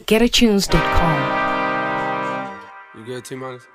GetAtunes.com. You good, T-Minus?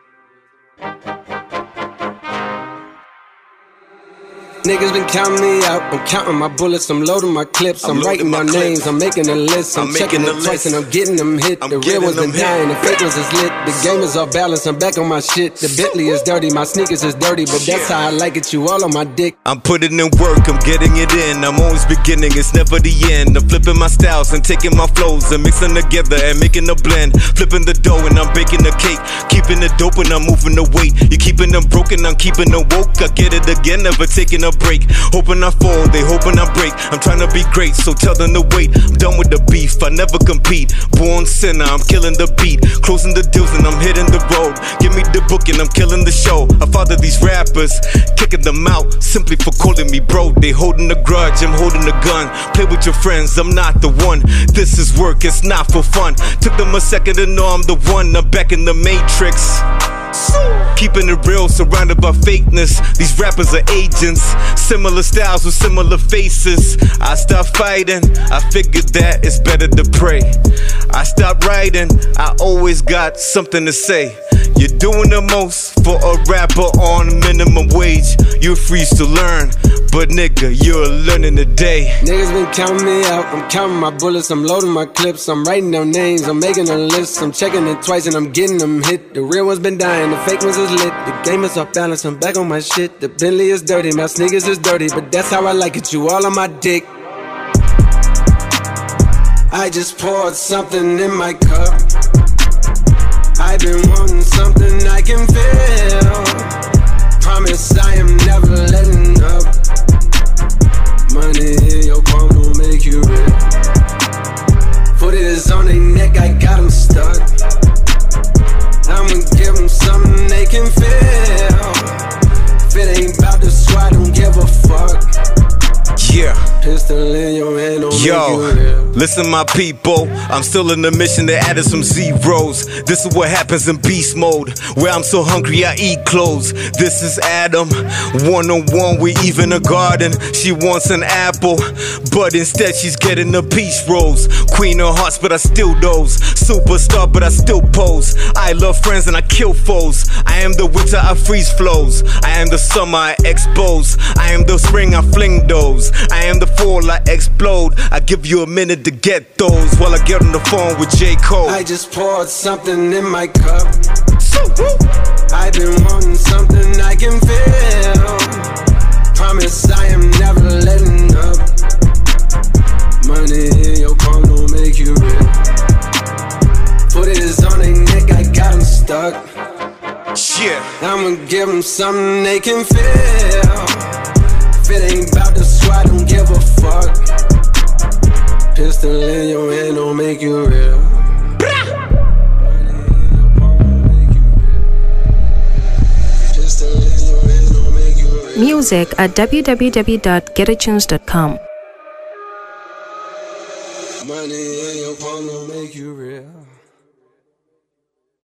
Niggas been counting me out. I'm counting my bullets, I'm loading my clips. I'm writing down names, I'm making a list. I'm checking it twice and I'm getting them hit. The real ones been dying, the fake ones is lit. The game is off balance, I'm back on my shit. The Bentley is dirty, my sneakers is dirty, but that's how I like it, you all on my dick. I'm putting in work, I'm getting it in. I'm always beginning, it's never the end. I'm flipping my styles and taking my flows and mixing together and making a blend. Flipping the dough and I'm baking the cake. Keeping it dope and I'm moving the weight. You keeping them broken, I'm keeping them woke. I get it again, never taking a break. Hoping I fall, they hoping I break. I'm trying to be great, so tell them to wait. I'm done with the beef, I never compete. Born sinner, I'm killing the beat. Closing the deals and I'm hitting the road. Give me the book and I'm killing the show. I father these rappers, kicking them out simply for calling me bro. They holding the grudge, I'm holding the gun. Play with your friends, I'm not the one. This is work, it's not for fun. Took them a second to know I'm the one. I'm back in the matrix. Keeping it real, surrounded by fakeness. These rappers are agents, similar styles with similar faces. I stopped fighting, I figured that it's better to pray. I stopped writing, I always got something to say. You're doing the most for a rapper on minimum wage. You're free to learn, but nigga, you're learning today. Niggas been counting me out, I'm counting my bullets, I'm loading my clips, I'm writing down names, I'm making a list, I'm checking it twice and I'm getting them hit. The real ones been dying, the fake ones is lit. The game is off balance, I'm back on my shit. The Bentley is dirty, my sneakers is dirty, but that's how I like it, you all on my dick. I just poured something in my cup. I've been wanting something I can feel. Promise I am never letting up. Money in your palm will make you real. Foot is on their neck, I got them stuck. I'ma give them something they can feel. If it ain't about the squad, don't give a fuck. Yeah. Pistol in your hand, don't make you real. Listen my people, I'm still in the mission, they added some zeros. This is what happens in beast mode, where I'm so hungry I eat clothes. This is Adam, one-on-one, we even a garden. She wants an apple, but instead she's getting a peach rose. Queen of hearts, but I still doze. Superstar, but I still pose. I love friends and I kill foes. I am the winter, I freeze flows. I am the summer, I expose. I am the spring, I fling those. I am the fall, I explode. I give you a minute to get those while I get on the phone with J. Cole. I just poured something in my cup. I've been wanting something I can feel. Promise I am never letting up. Money in your palm don't make you real. Foot is on their neck, I got them stuck. Yeah. I'ma give them something they can feel. If it ain't about the squad, don't give a fuck. Pistol in your hand don't make you real. Music at www.getatunes.com. Money in your palm don't make you real.